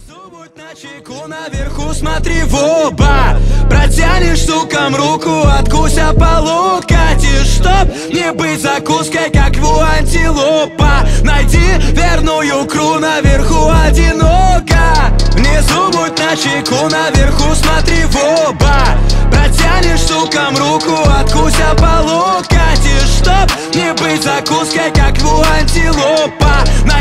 Внизу будь начеку, наверху смотри в оба. Протянешь сукам руку, откуся полу. Катишь, чтоб не быть закуской, как у антилопа. Найди верную икру, наверху одиноко. Внизу будь начеку, наверху смотри в оба. Протянешь сукам руку, откуся полу. Катишь, чтоб не быть закуской, как у антилопа.